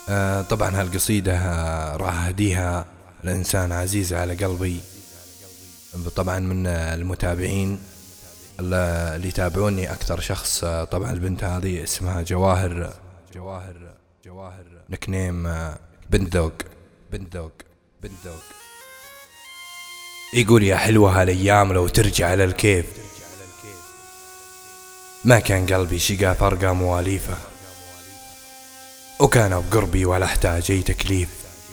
طبعا هالقصيدة راح أهديها لإنسان عزيز على قلبي، طبعا من المتابعين اللي يتابعوني أكثر شخص. طبعا البنت هذه اسمها جواهر، نكنيم بنت ذوق. يقول: يا حلوة هالأيام لو ترجع على الكيف، ما كان قلبي شقا فرقة مواليفه، وكان بقربي ولا احتاج اي تكليف،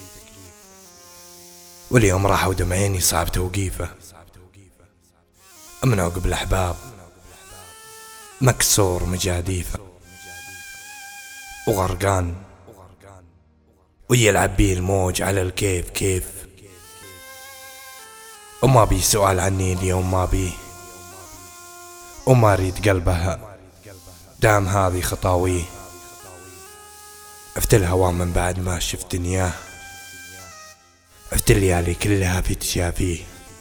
واليوم راح ودمعيني صعب توقيفه، من عقب الأحباب مكسور مجاديفه، وغرقان ويلعب بيه الموج على الكيف كيف، وما بي سؤال عني اليوم ما بيه، وما اريد قلبها دام هذه خطاويه، عفت الهوى من بعد ما شفت دنياه، عفت الليالي كلها في تشافيه،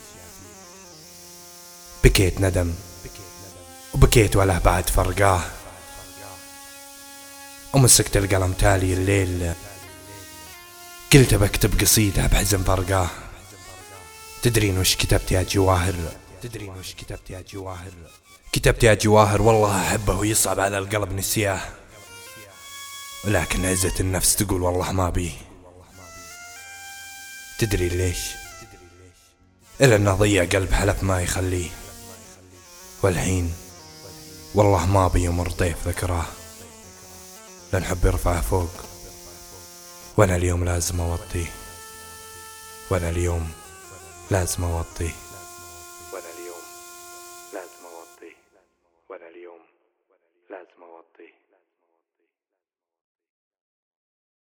بكيت ندم وبكيت وله بعد فرقاه، ومسكت القلم تالي الليل، قلت بكتب قصيدة بحزن فرقاه. تدرين وش كتبت يا جواهر؟ كتبت يا جواهر والله أحبه ويصعب على القلب نسياه، ولكن عزة النفس تقول والله ما بيه. تدري ليش؟ إلا أنه ضيع قلب حلف ما يخليه، والحين والله ما بي يمر طيف ذكراه، لأن حبي يرفعه فوق، وأنا اليوم لازم أوطيه، وأنا اليوم لازم أوطيه، وأنا اليوم لازم أوطيه، وأنا اليوم لازم أوطيه.